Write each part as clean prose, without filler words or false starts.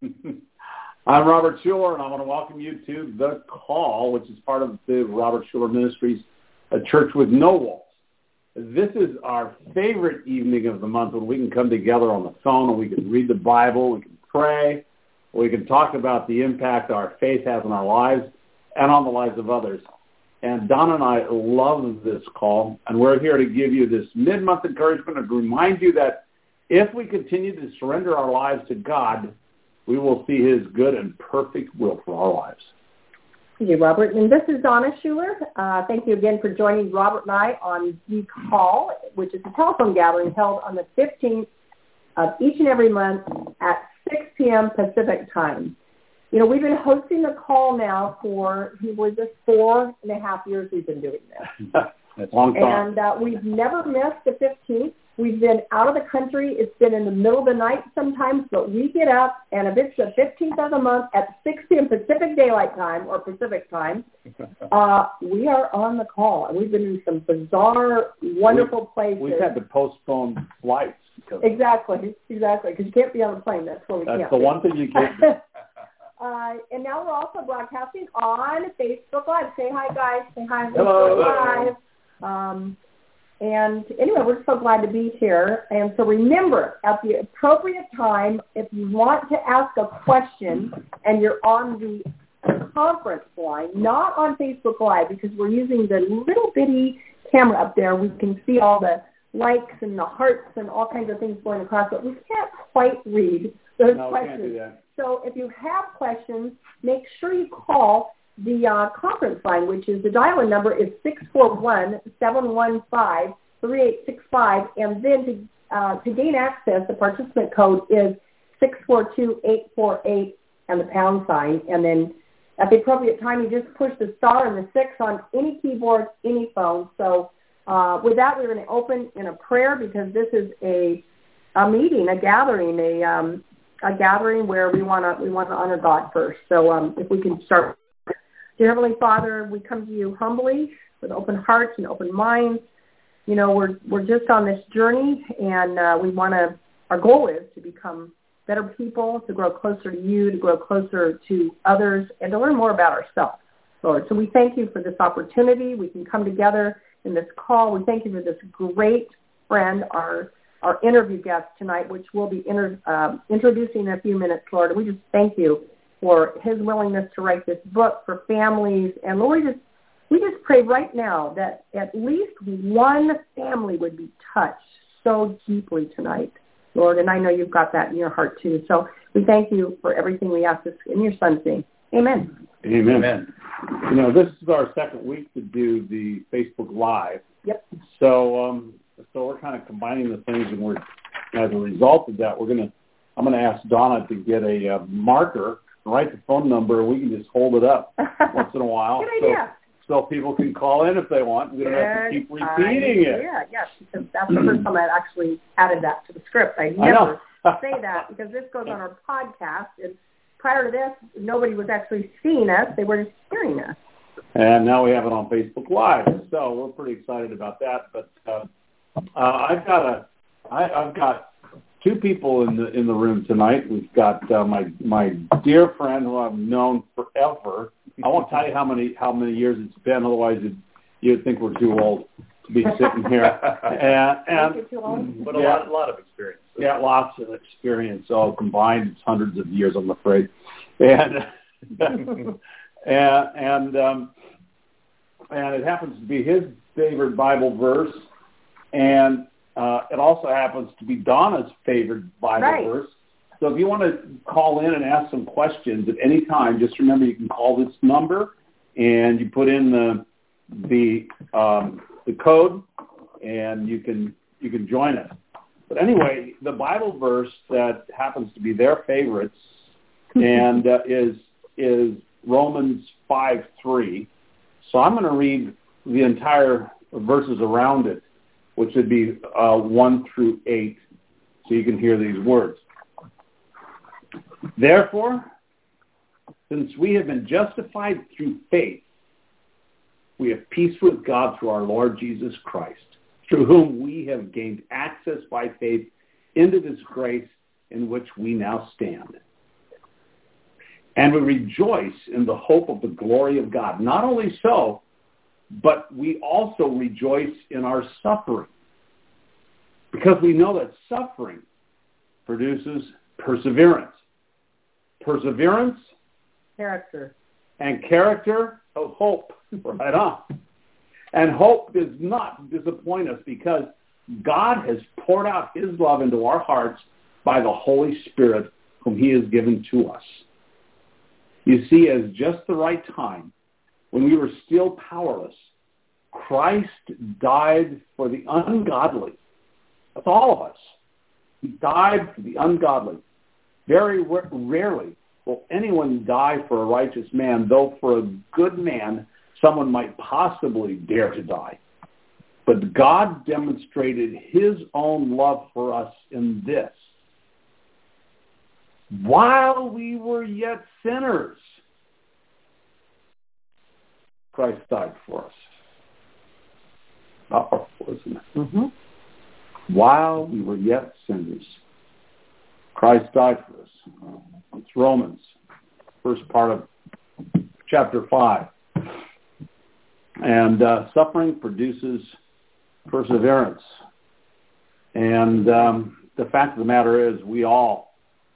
I'm Robert Schuller, and I want to welcome you to The Call, which is part of the Robert Schuller Ministries, a church with no walls. This is our favorite evening of the month when we can come together on the phone and we can read the Bible, we can pray, we can talk about the impact our faith has on our lives and on the lives of others. And Donna and I love this call, and we're here to give you this mid-month encouragement and to remind you that if we continue to surrender our lives to God, we will see his good and perfect will for our lives. Thank you, Robert. And this is Donna Schuller. Thank you again for joining Robert and I on The Call, which is a telephone gathering held on the 15th of each and every month at 6 p.m. Pacific time. You know, we've been hosting The Call now for, 4.5 years we've been doing this. That's a long time. And we've never missed the 15th. We've been out of the country. It's been in the middle of the night sometimes, but we get up, and if it's the 15th of the month at 6 p.m. Pacific Daylight Time or Pacific Time, we are on The Call. And we've been in some bizarre, wonderful places. We've had to postpone flights. Exactly, because you can't be on a plane. That's where we can't. That's the one thing you can't do. And now we're also broadcasting on Facebook Live. Say hi, guys. Say hi. Hello. Live. And anyway, we're so glad to be here. And so remember, at the appropriate time, if you want to ask a question and you're on the conference line, not on Facebook Live, because we're using the little bitty camera up there, we can see all the likes and the hearts and all kinds of things going across, but we can't quite read those questions. We can't do that. So if you have questions, make sure you call the conference line, which is the dial-in number is 641-715-3865, and then to gain access, the participant code is 642-848 and the pound sign, and then at the appropriate time, you just push the star and the 6 on any keyboard, any phone. So with that, we're going to open in a prayer because this is a meeting, a gathering, a gathering where we want to honor God first. So if we can start. Dear Heavenly Father, we come to you humbly with open hearts and open minds. You know, we're just on this journey, and our goal is to become better people, to grow closer to you, to grow closer to others, and to learn more about ourselves, Lord. So we thank you for this opportunity. We can come together in this call. We thank you for this great friend, our interview guest tonight, which we'll be introducing in a few minutes, Lord. And we just thank you for his willingness to write this book for families. And Lord, we just pray right now that at least one family would be touched so deeply tonight, Lord. And I know you've got that in your heart too. So we thank you for everything we ask this in your son's name. Amen. Amen. Amen. You know, this is our second week to do the Facebook Live. Yep. So we're kind of combining the things, and as a result of that, I'm going to ask Donna to get a marker, write the phone number, and we can just hold it up once in a while. Good idea. So people can call in if they want. We don't have to keep repeating it. Yeah, yes, because that's the first time I actually added that to the script. I never say that because this goes on our podcast. And prior to this, nobody was actually seeing us. They were just hearing us. And now we have it on Facebook Live. So we're pretty excited about that. But I've got two people in the room tonight. We've got my dear friend who I've known forever. I won't tell you how many years it's been. Otherwise, you'd think we're too old to be sitting here. But a lot of experience. Yeah, lots of experience. All combined, it's hundreds of years, I'm afraid. And it happens to be his favorite Bible verse, and it also happens to be Donna's favorite Bible verse. So if you want to call in and ask some questions at any time, just remember you can call this number, and you put in the code, and you can join us. But anyway, the Bible verse that happens to be their favorites and is Romans 5:3. So I'm going to read the entire verses around it, which would be 1 through 8, so you can hear these words. Therefore, since we have been justified through faith, we have peace with God through our Lord Jesus Christ, through whom we have gained access by faith into this grace in which we now stand. And we rejoice in the hope of the glory of God. Not only so, but we also rejoice in our suffering, because we know that suffering produces perseverance. Perseverance, character, and character of hope. Right on. And hope does not disappoint us, because God has poured out his love into our hearts by the Holy Spirit whom he has given to us. You see, at just the right time, when we were still powerless, Christ died for the ungodly. That's all of us. He died for the ungodly. Very rarely will anyone die for a righteous man, though for a good man, someone might possibly dare to die. But God demonstrated his own love for us in this: while we were yet sinners, Christ died for us. Powerful, isn't it? Mm-hmm. While we were yet sinners, Christ died for us. It's Romans, first part of chapter 5. And suffering produces perseverance. And the fact of the matter is, we all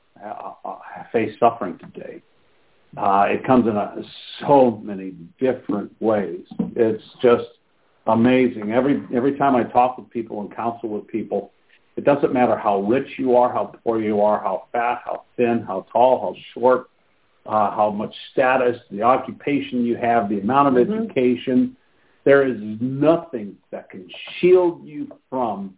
face suffering today. It comes in so many different ways. It's just amazing. Every time I talk with people and counsel with people, it doesn't matter how rich you are, how poor you are, how fat, how thin, how tall, how short, how much status, the occupation you have, the amount of education. There is nothing that can shield you from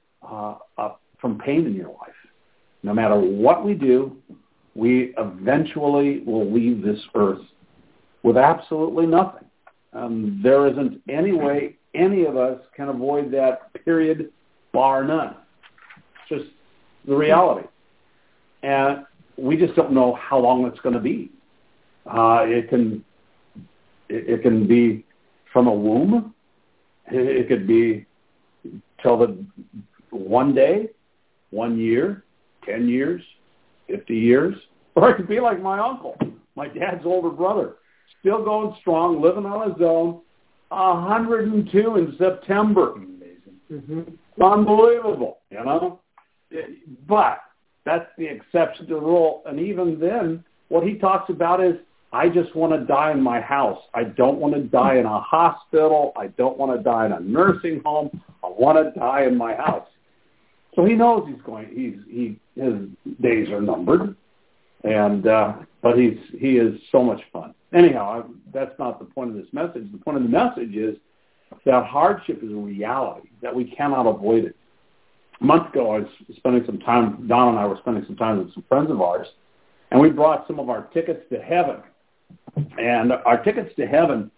pain in your life. No matter what we do, we eventually will leave this earth with absolutely nothing. There isn't any way any of us can avoid that, period, bar none. It's just the reality. And we just don't know how long it's going to be. It can be from a womb. It could be till the one day, 1 year, 10 years, 50 years. Or it could be like my uncle, my dad's older brother, still going strong, living on his own, 102 in September. Amazing. Mm-hmm. Unbelievable, you know? But that's the exception to the rule. And even then, what he talks about is, I just want to die in my house. I don't want to die in a hospital. I don't want to die in a nursing home. I want to die in my house. So he knows his days are numbered, and but he is so much fun. Anyhow, that's not the point of this message. The point of the message is that hardship is a reality, that we cannot avoid it. A month ago, I was spending some time, Don and I were spending some time with some friends of ours, and we brought some of our tickets to heaven. And our tickets to heaven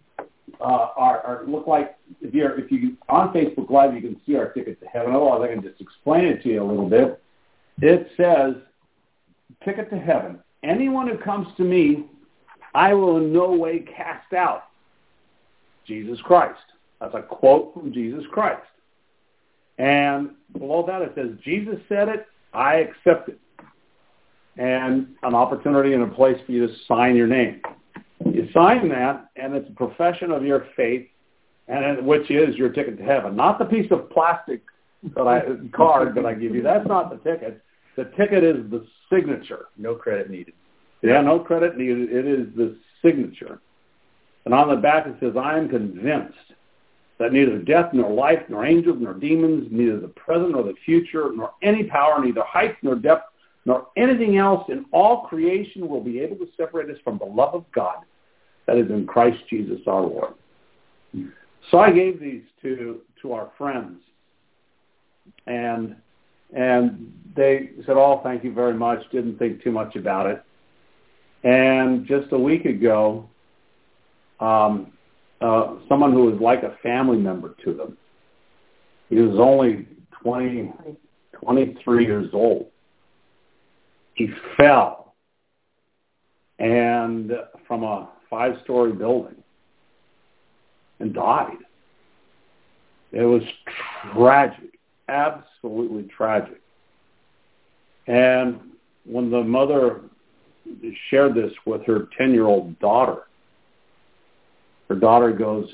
look like, if you on Facebook Live, you can see our ticket to heaven. Otherwise, I can just explain it to you a little bit. It says, ticket to heaven. Anyone who comes to me, I will in no way cast out. Jesus Christ. That's a quote from Jesus Christ. And below that it says, Jesus said it, I accept it. And an opportunity and a place for you to sign your name. You sign that, and it's a profession of your faith, and which is your ticket to heaven. Not the piece of plastic card that I give you. That's not the ticket. The ticket is the signature. No credit needed. Yeah, no credit needed. It is the signature. And on the back it says, I am convinced that neither death, nor life, nor angels, nor demons, neither the present nor the future, nor any power, neither height nor depth, nor anything else in all creation will be able to separate us from the love of God that is in Christ Jesus our Lord. So I gave these to our friends, and they said, oh, thank you very much, didn't think too much about it. And just a week ago, someone who was like a family member to them, he was only 23 years old. He fell and from a 5-story building and died. It was tragic, absolutely tragic. And when the mother shared this with her 10-year-old daughter. Her daughter goes,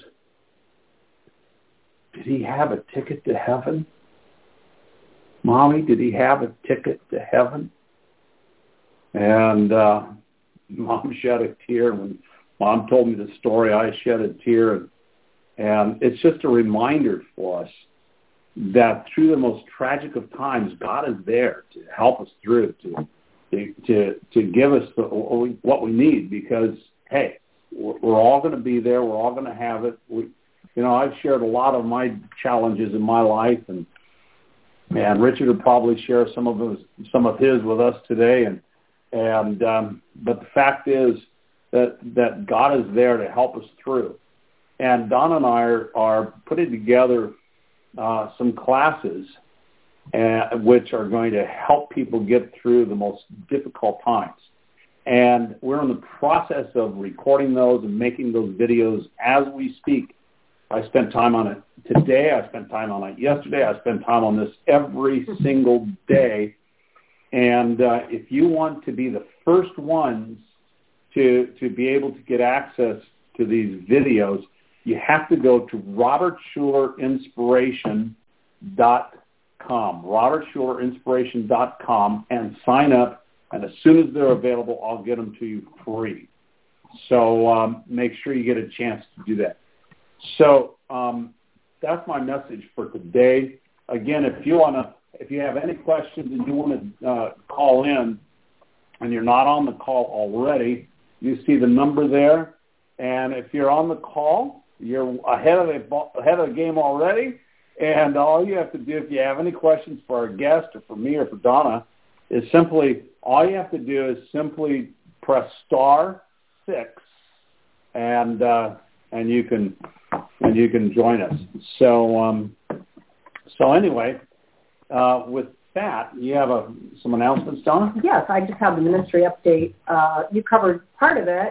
"Did he have a ticket to heaven? Mommy, did he have a ticket to heaven?" And Mom shed a tear. When Mom told me the story, I shed a tear. And it's just a reminder for us that through the most tragic of times, God is there to help us through, to give us what we need. Because, hey, we're all going to be there. We're all going to have it. I've shared a lot of my challenges in my life, and Richard will probably share some of his with us today. But the fact is that God is there to help us through. And Don and I are putting together some classes which are going to help people get through the most difficult times. And we're in the process of recording those and making those videos as we speak. I spent time on it today. I spent time on it yesterday. I spend time on this every single day. And if you want to be the first ones to be able to get access to these videos, you have to go to robertschulerinspiration.com, robertschulerinspiration.com, and sign up. And as soon as they're available, I'll get them to you free. So make sure you get a chance to do that. So that's my message for today. Again, if you have any questions and you want to call in, and you're not on the call already, you see the number there. And if you're on the call, you're ahead of the game already. And all you have to do, if you have any questions for our guest or for me or for Donna, is all you have to do is simply press *6, and you can join us. So anyway, with that, you have some announcements, Donna? Yes, I just have the ministry update. You covered part of it.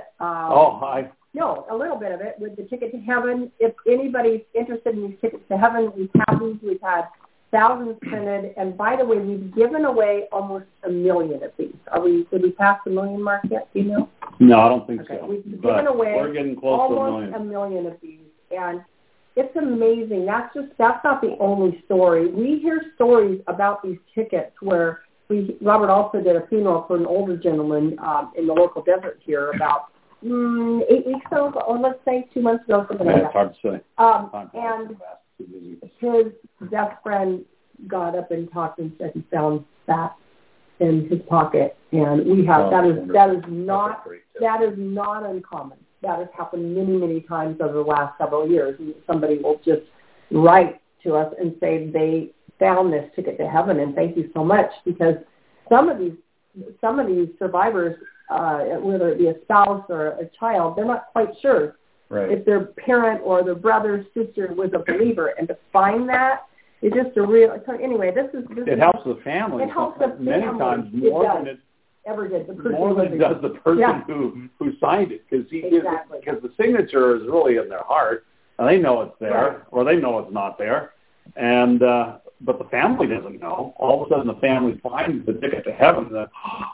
No, a little bit of it with the Ticket to Heaven. If anybody's interested in these Tickets to Heaven, we have these. We've had thousands printed. And by the way, we've given away almost 1 million of these. Did we pass the 1 million mark yet? Do you know? No, I don't think so. We've given away we're getting close almost to 1 million of these. And it's amazing. That's not the only story. We hear stories about these tickets where Robert also did a funeral for an older gentleman in the local desert here about 8 weeks ago, or let's say 2 months ago, something like that. It's hard to say. And his best friend got up and talked and said he found that in his pocket, and that is not uncommon. That has happened many, many times over the last several years. Somebody will just write to us and say they found this Ticket to Heaven, and thank you so much, because some of these survivors, whether it be a spouse or a child, they're not quite sure if their parent or their brother, sister was a believer, and to find that is just a real. Anyway, it helps the family. It helps the family many times more than it ever did. More than it does the person who signed it, because the signature is really in their heart, and they know it's there, or they know it's not there, and but the family doesn't know. All of a sudden, the family finds the Ticket to Heaven. It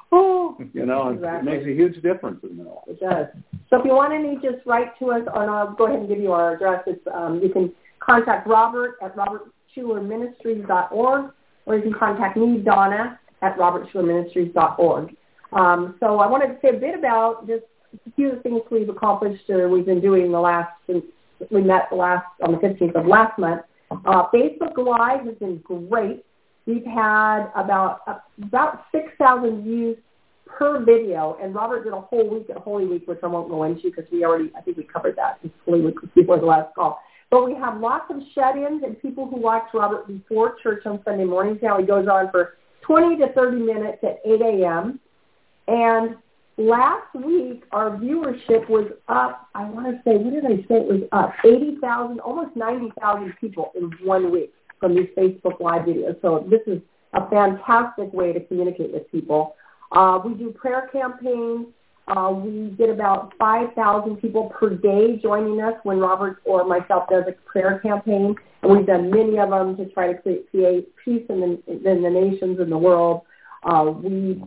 makes a huge difference in their life. It does. So if you want any, just write to us, and I'll go ahead and give you our address. It's, you can contact Robert at robertschulerministries.org, or you can contact me, Donna, at robertschulerministries.org. So I wanted to say a bit about just a few of the things we've accomplished or we've been doing since we met on the 15th of last month. Facebook Live has been great. We've had about 6,000 views per video, and Robert did a whole week at Holy Week, which I won't go into because I think we covered that in Holy Week before the last call. But we have lots of shut-ins and people who watch Robert before church on Sunday mornings. Now he goes on for 20 to 30 minutes at 8 a.m. And last week, our viewership was up, I want to say, what did I say? It was up 80,000, almost 90,000 people in 1 week from these Facebook Live videos. So this is a fantastic way to communicate with people. We do prayer campaigns. We get about 5,000 people per day joining us when Robert or myself does a prayer campaign. And we've done many of them to try to create peace in the nations and the world. We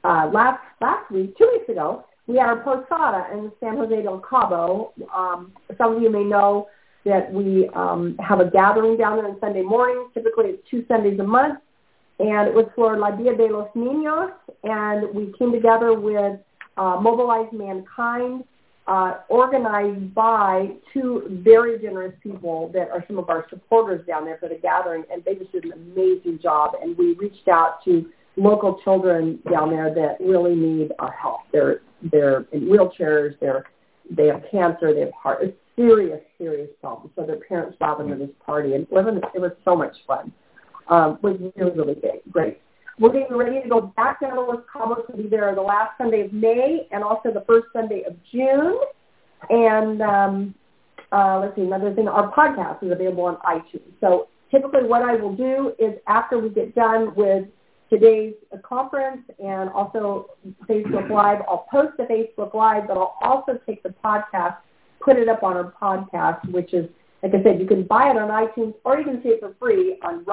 last week, 2 weeks ago, we had our posada in San Jose del Cabo. Some of you may know that we have a gathering down there on Sunday mornings. Typically, it's 2 Sundays a month. And it was for La Dia de los Niños. And we came together with Mobilize Mankind, organized by 2 very generous people that are some of our supporters down there for the gathering. And they just did an amazing job. And we reached out to local children down there that really need our help. They're in wheelchairs. They have cancer. They have heart. It's serious problems. So their parents brought them to this party, and it was so much fun. It was really great. We're getting ready to go back down to Los Cabos to be there the last Sunday of May and also the first Sunday of June. And let's see, another thing, our podcast is available on iTunes. So typically what I will do is after we get done with today's conference and also Facebook Live, I'll post the Facebook Live, but I'll also take the podcast, put it up on our podcast, which is, like I said, you can buy it on iTunes or you can see it for free on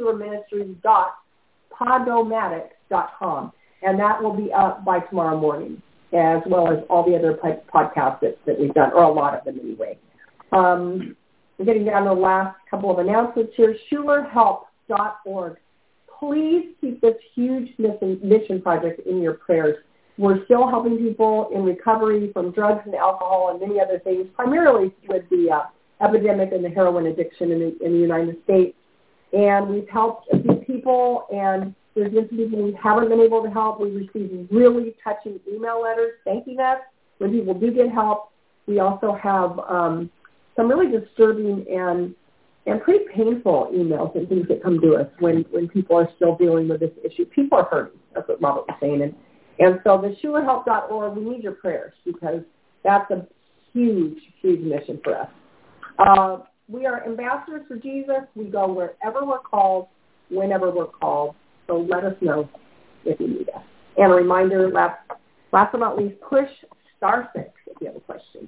robertschulerministries.podomatic.com. And that will be up by tomorrow morning, as well as all the other podcasts that we've done, or a lot of them anyway. We're getting down to the last couple of announcements here. SchulerHelp.org. Please keep this huge mission project in your prayers. We're still helping people in recovery from drugs and alcohol and many other things, primarily with the epidemic and the heroin addiction in the United States. And we've helped a few people, and there's been some people we haven't been able to help. We've received really touching email letters thanking us when people do get help. We also have some really disturbing and pretty painful emails and things that come to us when people are still dealing with this issue. People are hurting. That's what Robert was saying. And so the SchulerHelp.org, we need your prayers because that's a huge mission for us. We are ambassadors for Jesus. We go wherever we're called, whenever we're called. So let us know if you need us. And a reminder, last but not least, push *6 if you have a question.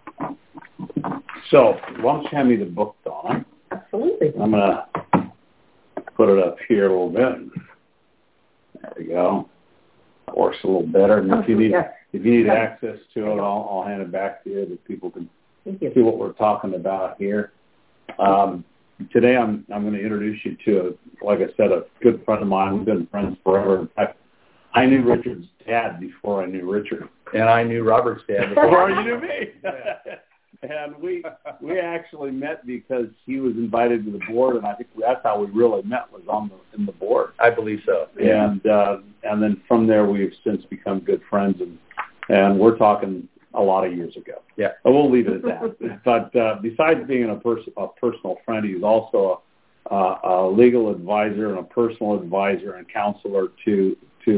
So why don't you hand me the book, Donna? Absolutely. I'm going to put it up here a little bit. There we go. That works a little better. And if you need access to it, I'll hand it back to you that people can see what we're talking about here. Today I'm going to introduce you to, like I said, a good friend of mine. We've been friends forever. In fact, I knew Richard's dad before I knew Richard. And I knew Robert's dad before you knew me. And we actually met because he was invited to the board, and I think that's how we really met, was in the board. I believe so. Yeah. And then from there we've since become good friends, and we're talking a lot of years ago. Yeah. But we'll leave it at that. But besides being a personal friend, he's also a legal advisor and a personal advisor and counselor to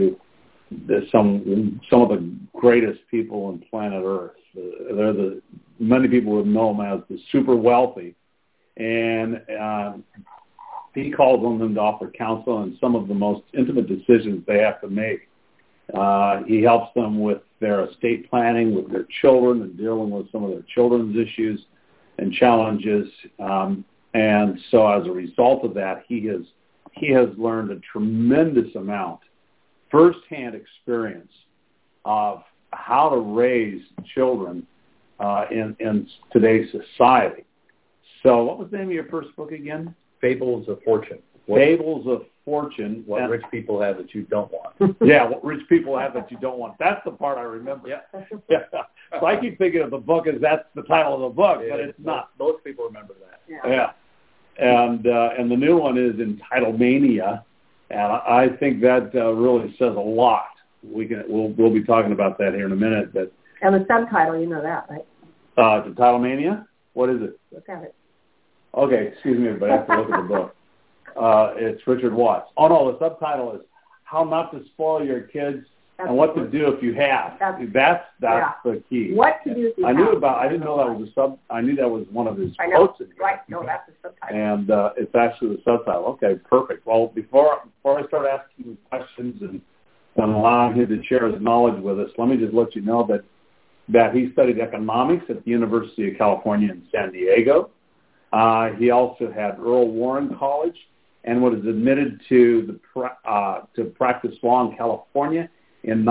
some of the greatest people on planet Earth. Many people would know him as the super wealthy, and he calls on them to offer counsel on some of the most intimate decisions they have to make. He helps them with their estate planning, with their children, and dealing with some of their children's issues and challenges. And so as a result of that, he has learned a tremendous amount, firsthand experience of how to raise children in today's society. So what was the name of your first book again? Fables of Fortune. Fables of Fortune. What rich people have that you don't want. Yeah, what rich people have that you don't want. That's the part I remember. Yeah. So I keep thinking of the book as that's the title of the book, but it's not. Most people remember that. Yeah. And the new one is Entitlemania, and I think that really says a lot. We'll be talking about that here in a minute. But and the subtitle, you know that, right? Entitlemania? What is it? Look at it. Okay, excuse me, but I have to look at the book. It's Richard Watts. Oh, no, the subtitle is How Not to Spoil Your Kids and What to Do If You Have. That's the key. What to do if you have. I didn't know that was I knew that was one of his quotes in here. Right, no, that's the subtitle. And it's actually the subtitle. Okay, perfect. Well, before I start asking you questions and allowing him to share his knowledge with us, let me just let you know that he studied economics at the University of California in San Diego. He also had Earl Warren College and was admitted to practice law in California in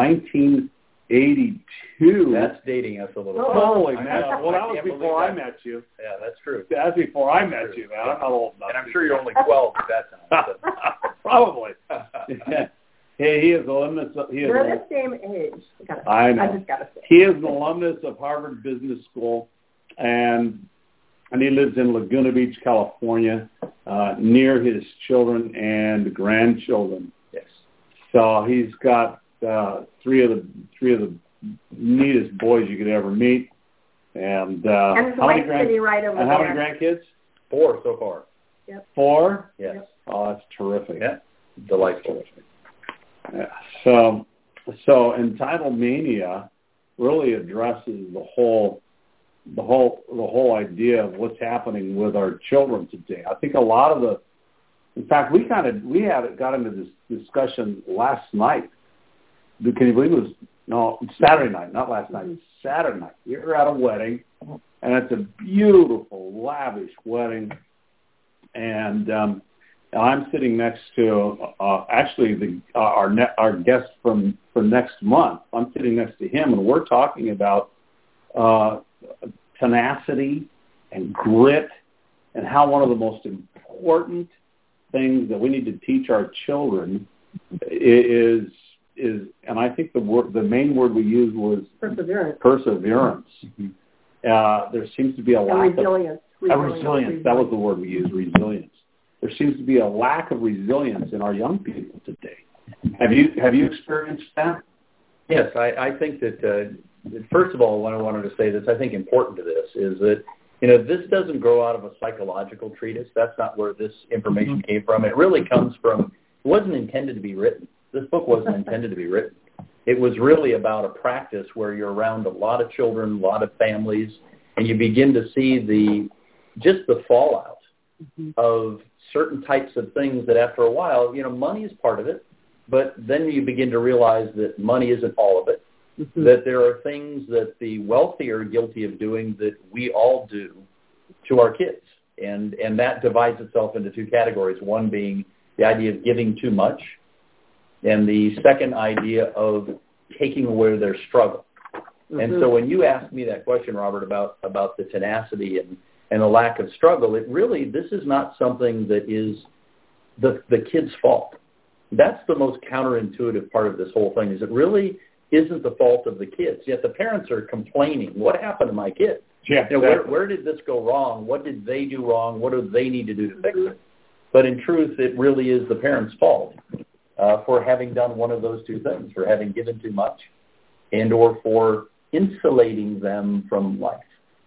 1982. That's dating us a little bit. Holy man. Well, that was can't believe before I that. met you. Yeah, that's true. That's before I met you, man. I'm not old enough. And I'm sure you're only 12 at that time. So. Probably. Hey, he is alumnus. We're the same age. I know. I just got to say. He is an alumnus of Harvard Business School, and he lives in Laguna Beach, California, near his children and grandchildren. Yes. So he's got three of the neatest boys you could ever meet, and his wife sitting right over there. How many grandkids? 4 so far. Yep. 4? Yes. Yep. Oh, that's terrific. Yeah. Delightful. Yeah. So Entitlemania really addresses the whole idea of what's happening with our children today. I think a lot of in fact, we got into this discussion last night. Can you believe it was Saturday night, not last night, Saturday night. We were at a wedding, and it's a beautiful, lavish wedding, and I'm sitting next to actually our guest for next month. I'm sitting next to him, and we're talking about tenacity and grit, and how one of the most important things that we need to teach our children is, and I think the main word we used was perseverance. Mm-hmm. There seems to be a lack resilience. Resilience. That was the word we used, resilience. There seems to be a lack of resilience in our young people today. Have you experienced that? Yes, I think that, first of all, what I wanted to say that's, I think, important to this is that, this doesn't grow out of a psychological treatise. That's not where this information came from. It really comes from, it wasn't intended to be written. This book wasn't intended to be written. It was really about a practice where you're around a lot of children, a lot of families, and you begin to see the fallout of certain types of things that after a while, money is part of it, but then you begin to realize that money isn't all of it, that there are things that the wealthy are guilty of doing that we all do to our kids. And that divides itself into 2 categories, one being the idea of giving too much, and the second idea of taking away their struggle. And so when you asked me that question, Robert, about the tenacity and the lack of struggle, this is not something that is the kid's fault. That's the most counterintuitive part of this whole thing, is it really isn't the fault of the kids. Yet the parents are complaining, what happened to my kid? Yeah, where did this go wrong? What did they do wrong? What do they need to do to fix it? But in truth, it really is the parents' fault for having done one of those 2 things, for having given too much and or for insulating them from life.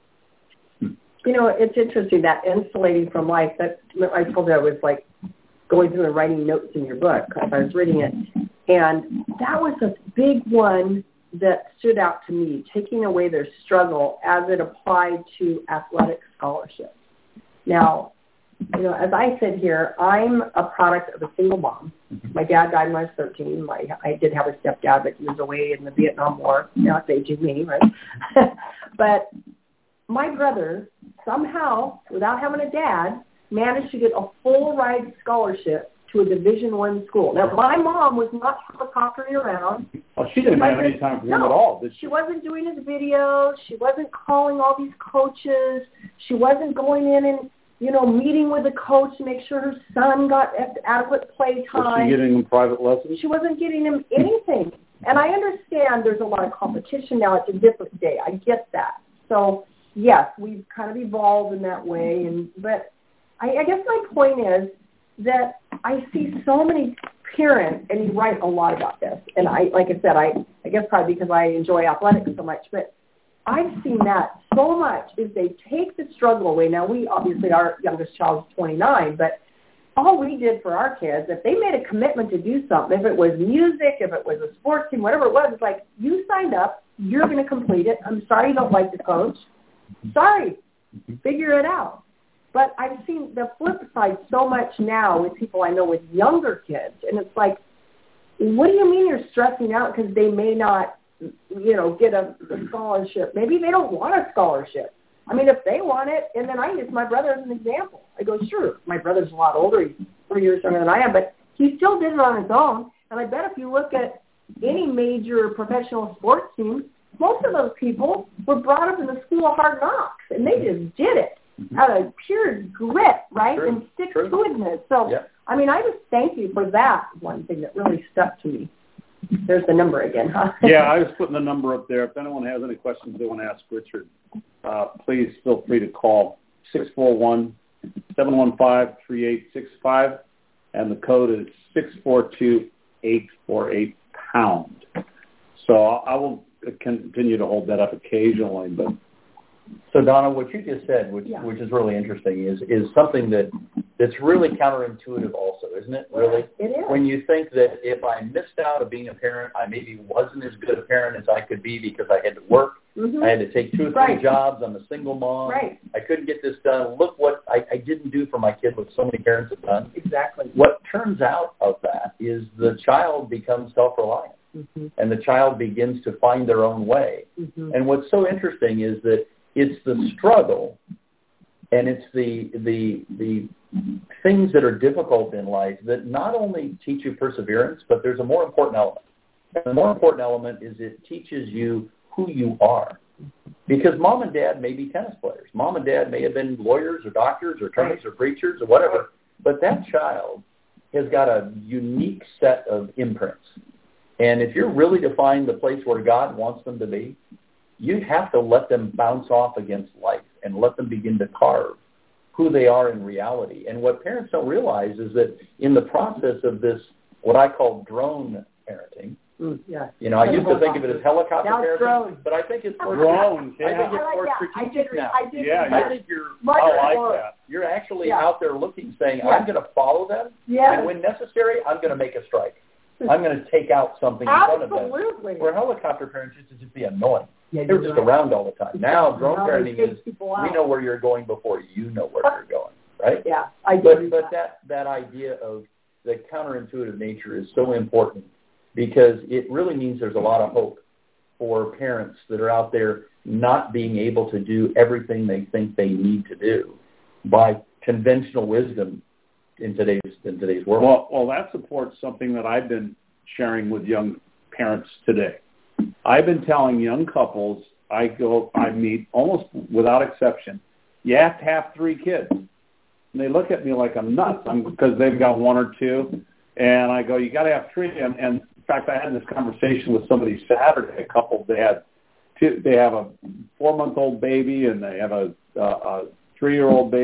It's interesting, that insulating from life. That I told you I was like going through and writing notes in your book as I was reading it. And that was a big one that stood out to me, taking away their struggle as it applied to athletic scholarships. Now, as I said here, I'm a product of a single mom. My dad died when I was 13. I did have a stepdad, but he was away in the Vietnam War. Now it's aging me, right? But my brother, somehow, without having a dad, managed to get a full ride scholarship to a Division I school. Now, my mom was not helicoptering around. Oh, she didn't have any time for him at all, did she? She wasn't doing his videos. She wasn't calling all these coaches. She wasn't going in and, meeting with the coach to make sure her son got adequate play time. Was she getting him private lessons? She wasn't getting him anything. And I understand there's a lot of competition now. It's a different day. I get that. So, yes, we've kind of evolved in that way. But I guess my point is that I see so many parents, and you write a lot about this, and I guess probably because I enjoy athletics so much, but I've seen that so much is they take the struggle away. Now, our youngest child is 29, but all we did for our kids, if they made a commitment to do something, if it was music, if it was a sports team, whatever it was, it's like, you signed up, you're going to complete it. I'm sorry you don't like the coach. Sorry. Figure it out. But I've seen the flip side so much now with people I know with younger kids, and it's like, what do you mean you're stressing out because they may not, get a scholarship? Maybe they don't want a scholarship. I mean, if they want it, and then I use my brother as an example. I go, sure, my brother's a lot older. He's 3 years younger than I am, but he still did it on his own. And I bet if you look at any major professional sports team, most of those people were brought up in the school of hard knocks, and they just did it out of pure grit, right, and stick-to-itiveness. So, I mean, I just thank you for that one thing that really stuck to me. There's the number again, huh? Yeah, I was putting the number up there. If anyone has any questions they want to ask Richard, please feel free to call 641-715-3865, and the code is 642-848-POUND. So I will continue to hold that up occasionally. But so, Donna, what you just said, which is really interesting, is something that's really counterintuitive also, isn't it, really? It is. When you think that if I missed out of being a parent, I maybe wasn't as good a parent as I could be because I had to work. I had to take 2 or 3 jobs. I'm a single mom. I couldn't get this done. Look what I didn't do for my kid, what so many parents have done. Exactly. What turns out of that is the child becomes self-reliant, and the child begins to find their own way. And what's so interesting is that it's the struggle, and it's the things that are difficult in life that not only teach you perseverance, but there's a more important element. And the more important element is it teaches you who you are. Because mom and dad may be tennis players. Mom and dad may have been lawyers or doctors or attorneys or preachers or whatever. But that child has got a unique set of imprints. And if you're really to find the place where God wants them to be, you have to let them bounce off against life and let them begin to carve who they are in reality. And what parents don't realize is that in the process of this, what I call drone parenting, you know, I used to think of it as helicopter parenting, but I think it's more drone. I think it's more strategic now. I think you're actually out there looking, saying, I'm going to follow them, and when necessary, I'm going to make a strike. I'm going to take out something in front of them. Where helicopter parents used to just be annoying. They were just around all the time. Now, drone parenting is, we know where you're going before you know where you're going, right? Yeah, I do. But that idea of the counterintuitive nature is so important, because it really means there's a lot of hope for parents that are out there not being able to do everything they think they need to do by conventional wisdom in today's world. Well, that supports something that I've been sharing with young parents today. I've been telling young couples I meet almost without exception, you have to have 3 kids. And they look at me like I'm nuts because they've got 1 or 2. And I go, you got to have 3. And in fact, I had this conversation with somebody Saturday, a couple. They have a 4-month-old baby, and they have a 3-year-old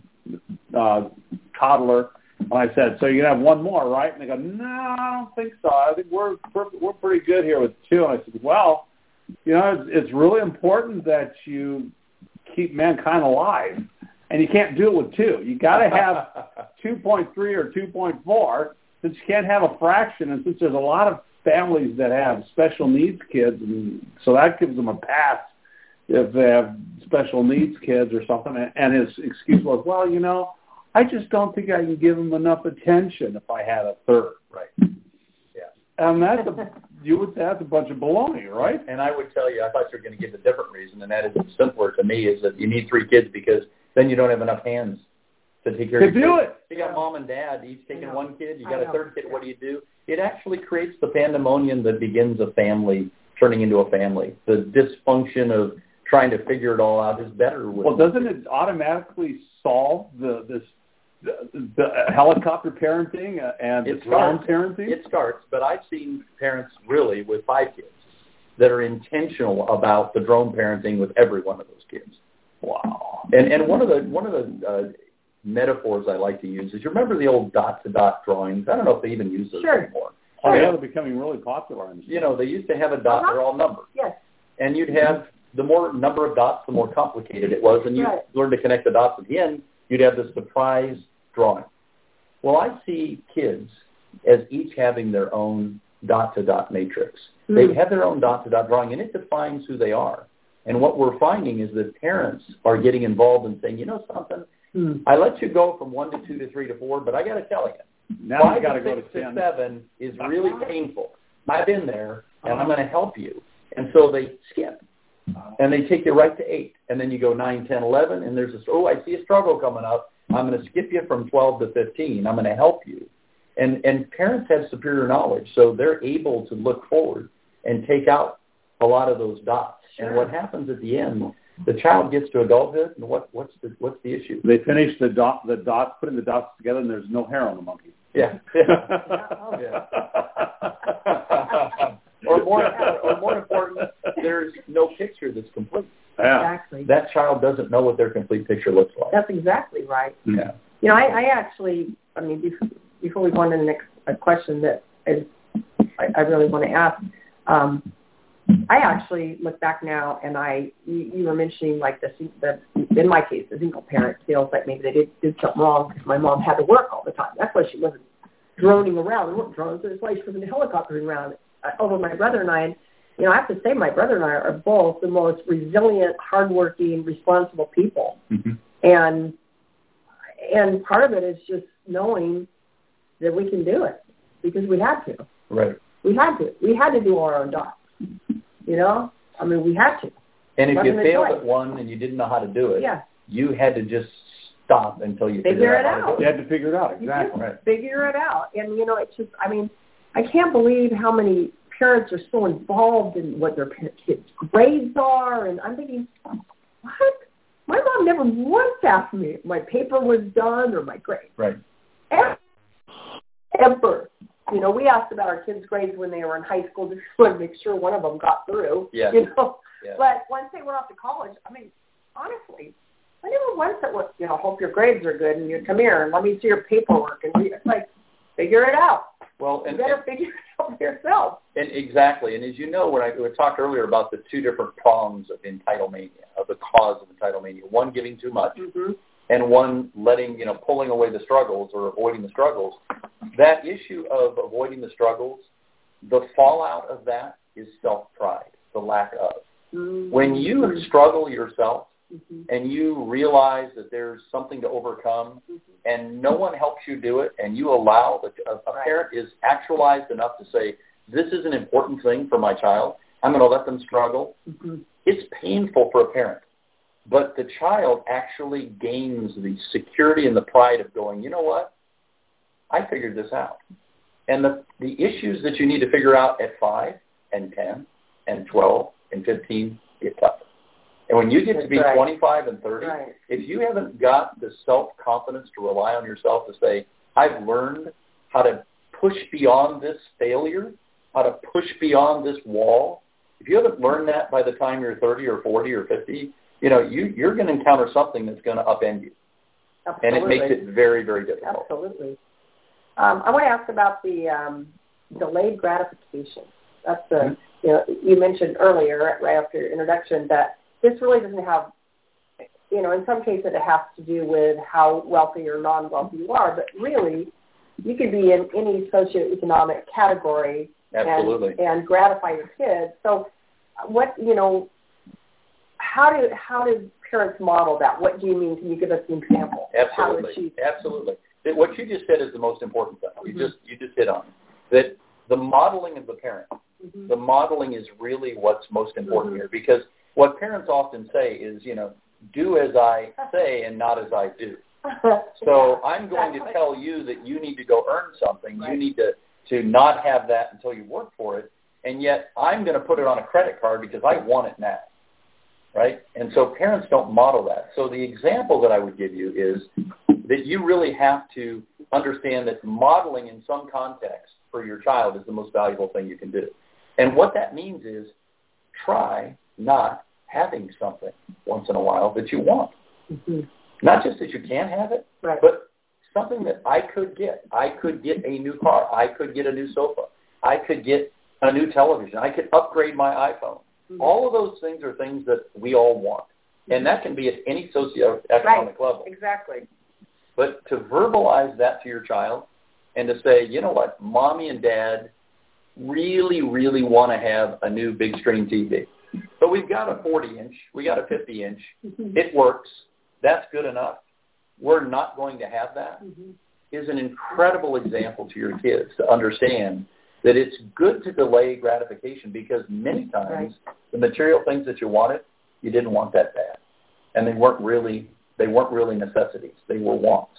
toddler. And I said, so you're going to have 1 more, right? And they go, no, I don't think so. I think we're pretty good here with 2. And I said, well, you know, it's really important that you keep mankind alive. And you can't do it with 2. You got to have 2.3 or 2.4, since you can't have a fraction. And since there's a lot of families that have special needs kids, and so that gives them a pass if they have special needs kids or something. And his excuse was, well, you know, I just don't think I can give them enough attention if I had a 3rd. Right. Yeah. And that's a bunch of baloney, right? And I would tell you, I thought you were going to give a different reason, and that is simpler to me, is that you need 3 kids because then you don't have enough hands to take care of your kids. You got mom and dad each taking 1 kid. You got a 3rd kid. What do you do? It actually creates the pandemonium that begins a family turning into a family. The dysfunction of trying to figure it all out is better. Well, doesn't it automatically solve the helicopter parenting and the drone parenting? It starts, but I've seen parents really with 5 kids that are intentional about the drone parenting with every one of those kids. Wow! And one of the metaphors I like to use is, you remember the old dot-to-dot drawings? I don't know if they even use those anymore. Oh, yeah, they're becoming really popular. You know, they used to have a dot; they're all numbered. Yes. And you'd have the more number of dots, the more complicated it was, and you learn to connect the dots at the end. You'd have the surprise drawing. Well, I see kids as each having their own dot-to-dot matrix. They have their own dot-to-dot drawing, and it defines who they are. And what we're finding is that parents are getting involved and saying, you know something, I let you go from 1 to 2 to 3 to 4, but I got to tell you, now 5 you got to to go 6 to to 7 is really painful. I've been there, and I'm going to help you. And so they skip. And they take you right to 8. And then you go 9, 10, 11, and there's this, I see a struggle coming up. I'm going to skip you from 12 to 15. I'm going to help you. And parents have superior knowledge, so they're able to look forward and take out a lot of those dots. Sure. And what happens at the end, the child gets to adulthood, and what's the issue? They finish the dots, putting the dots together, and there's no hair on the monkey. Yeah. Yeah. Or more important, there's no picture that's complete. Yeah. Exactly. That child doesn't know what their complete picture looks like. That's exactly right. Yeah. You know, I actually, I mean, before we go on to the next question that I really want to ask, I actually look back now, and you were mentioning like in my case, the single parent feels like maybe they did something wrong because my mom had to work all the time. That's why she wasn't droning around. There weren't drones. That's why she wasn't helicoptering around over my brother and I. And, you know, I have to say my brother and I are both the most resilient, hardworking, responsible people. Mm-hmm. And part of it is just knowing that we can do it because we had to. Right. We had to. We had to do our own dots. You know? I mean, we had to. And if you failed at one and you didn't know how to do it, you had to just stop until you figure it out. You had to figure it out, exactly. Right. Figure it out. And, you know, it's just, I mean, I can't believe how many parents are so involved in what their kids' grades are. And I'm thinking, what? My mom never once asked me if my paper was done or my grades. Right. Ever. You know, we asked about our kids' grades when they were in high school just to make sure one of them got through. Yeah. You know? Yeah. But once they went off to college, I mean, honestly, I never once said, well, you know, hope your grades are good and you come here and let me see your paperwork. And it's like, figure it out. Well, you better figure it out for yourself. And exactly. And as you know, when we talked earlier about the two different prongs of entitlemania, of the cause of entitlemania, one giving too much and one letting, you know, pulling away the struggles or avoiding the struggles. That issue of avoiding the struggles, the fallout of that is self-pride, the lack of. When you struggle yourself and you realize that there's something to overcome and no one helps you do it and you allow that a parent is actualized enough to say, this is an important thing for my child, I'm going to let them struggle. It's painful for a parent. But the child actually gains the security and the pride of going, you know what? I figured this out. And the issues that you need to figure out at 5 and 10 and 12 and 15 get tougher. And when you get to be 25 and 30, if you haven't got the self-confidence to rely on yourself to say, I've learned how to push beyond this failure, how to push beyond this wall, if you haven't learned that by the time you're 30 or 40 or 50, you know, you're going to encounter something that's going to upend you. Absolutely. And it makes it very, very difficult. Absolutely. I want to ask about the delayed gratification. That's the, you know, you mentioned earlier, right after your introduction, that this really doesn't have, you know, in some cases it has to do with how wealthy or non-wealthy you are, but really you could be in any socioeconomic category and gratify your kids. So what, you know, how do parents model that? What do you mean? Can you give us an example? Absolutely. Absolutely. What you just said is the most important thing. You just hit on that. The modeling of the parent, the modeling is really what's most important here, because what parents often say is, you know, do as I say and not as I do. So I'm going to tell you that you need to go earn something. You need to not have that until you work for it, and yet I'm going to put it on a credit card because I want it now. Right? And so parents don't model that. So the example that I would give you is that you really have to understand that modeling in some context for your child is the most valuable thing you can do. And what that means is try not having something once in a while that you want. Not just that you can't have it, but something that I could get. I could get a new car. I could get a new sofa. I could get a new television. I could upgrade my iPhone. All of those things are things that we all want. And that can be at any socioeconomic level. Exactly. But to verbalize that to your child and to say, you know what, Mommy and Dad really, really want to have a new big screen TV. But we've got a 40-inch. We got a 50-inch. It works. That's good enough. We're not going to have that is an incredible example to your kids to understand that it's good to delay gratification because many times the material things that you wanted, you didn't want that bad. And they weren't really necessities. They were wants.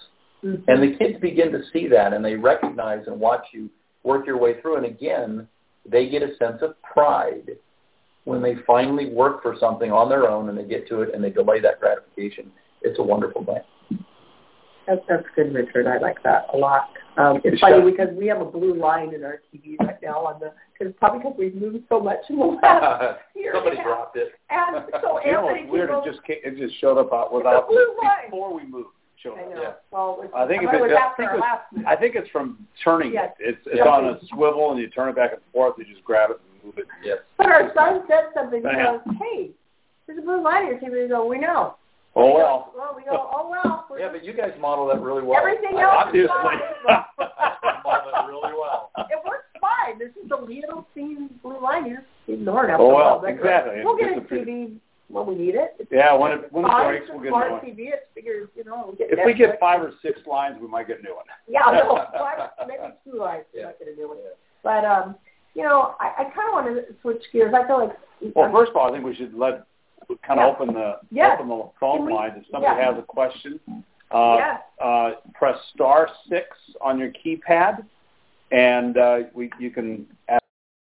Mm-hmm. And the kids begin to see that, and they recognize and watch you work your way through. And again, they get a sense of pride when they finally work for something on their own and they get to it and they delay that gratification. It's a wonderful thing. That's good, Richard. I like that a lot. It's funny because we have a blue line in our TV right now probably because we've moved so much in the last year. Somebody dropped it. And so it's weird. It just showed up without before we moved. I know. Yeah. Well, I think it's from turning it. It's on a swivel and you turn it back and forth. You just grab it and move it. Yes. But our son said something. He goes, "Hey, there's a blue line in your TV." We go, "We know." Oh well. We go, "Oh well." Yeah, but you guys model that really well. Everything else obviously. Model that really well. It works fine. This is a little thin blue line. You just ignore it. Oh well, exactly. We'll get a TV when we need it. When it breaks, we'll get a new one. TV, it figures, if we get 5 or 6 lines, we might get a new one. Yeah, no, maybe 2 lines, we might get a new one. But, I kind of want to switch gears. I feel like... Well, first of all, I think we should open the phone lines. If somebody has a question, press *6 on your keypad, and you can ask.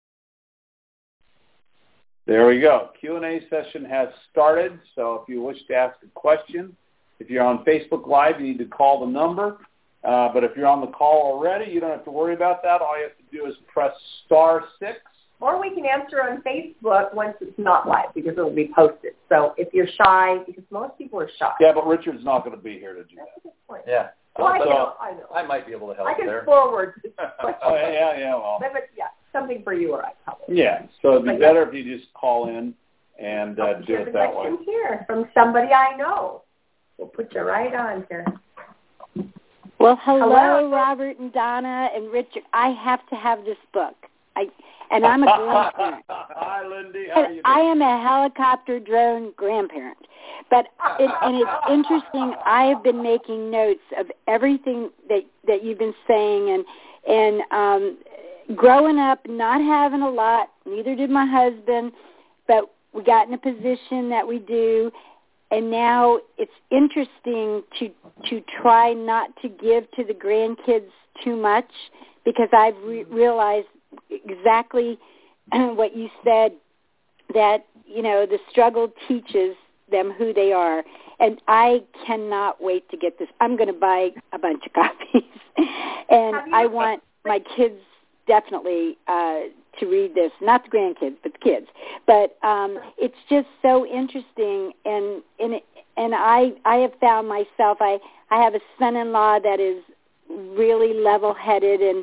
There we go. Q&A session has started, so if you wish to ask a question, if you're on Facebook Live, you need to call the number. But if you're on the call already, you don't have to worry about that. All you have to do is press *6. Or we can answer on Facebook once it's not live because it will be posted. So if you're shy, because most people are shy. Yeah, but Richard's not going to be here to do that. That's a good point. Yeah. Well, I know. I might be able to help I can there. forward. Well. But something for you or I probably. Yeah, so it'd be better if you just call in and do it that way. Here from somebody I know. We'll put you right on here. Well, hello, Robert and Donna and Richard. I have to have this book. And I'm a grandparent. Hi, Lindy. How are you doing? I am a helicopter drone grandparent. But and it's interesting. I have been making notes of everything that you've been saying, and growing up, not having a lot. Neither did my husband, but we got in a position that we do, and now it's interesting to try not to give to the grandkids too much because I've realized exactly what you said, that the struggle teaches them who they are, and I cannot wait to get this. I'm going to buy a bunch of copies, and I want my kids definitely to read this, not the grandkids, but the kids. But it's just so interesting, and I have found myself. I have a son-in-law that is really level-headed, and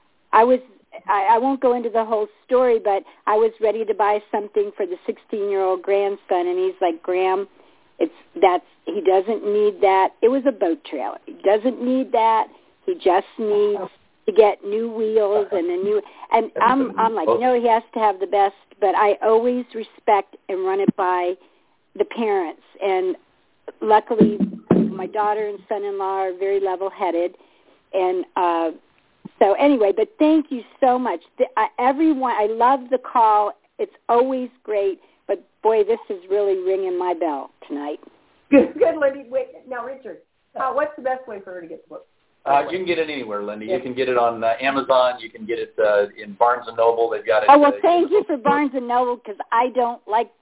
I won't go into the whole story, but I was ready to buy something for the 16-year-old grandson, and he's like, Graham, he doesn't need that. It was a boat trailer. He doesn't need that. He just needs to get new wheels and I'm like, no, he has to have the best, but I always respect and run it by the parents, and luckily my daughter and son-in-law are very level-headed, and so anyway, but thank you so much. Everyone, I love the call. It's always great, but boy, this is really ringing my bell tonight. Good, Lindy. Wait, now, Richard, what's the best way for her to get the book? You can get it anywhere, Lindy. You can get it on Amazon. You can get it in Barnes & Noble. They've got it. Oh, well, thank you for Barnes & Noble because I do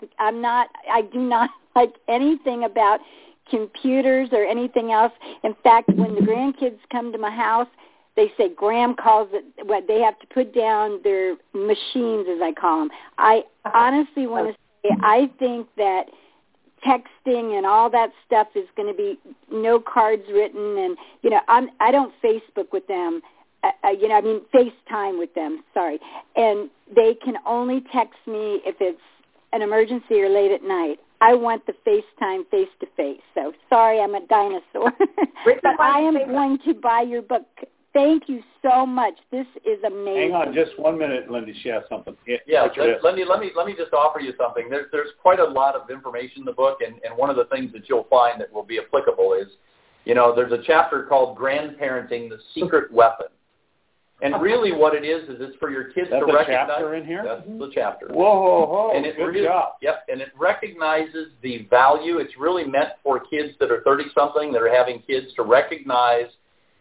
not like anything about computers or anything else. In fact, when the grandkids come to my house, they say Graham calls it what they have to put down their machines, as I call them. I honestly want to say I think that texting and all that stuff is going to be no cards written, and I don't Facebook with them. FaceTime with them. Sorry, and they can only text me if it's an emergency or late at night. I want the FaceTime face to face. So sorry, I'm a dinosaur, but I am going to buy your book. Thank you so much. This is amazing. Hang on just 1 minute, Lindy. She has something. Lindy, let me just offer you something. There's quite a lot of information in the book, and one of the things that you'll find that will be applicable is, there's a chapter called Grandparenting, the Secret Weapon. And really what it is it's for your kids to recognize. That's a chapter in here? That's the chapter. Whoa, and good job. Yep, and it recognizes the value. It's really meant for kids that are 30-something, that are having kids, to recognize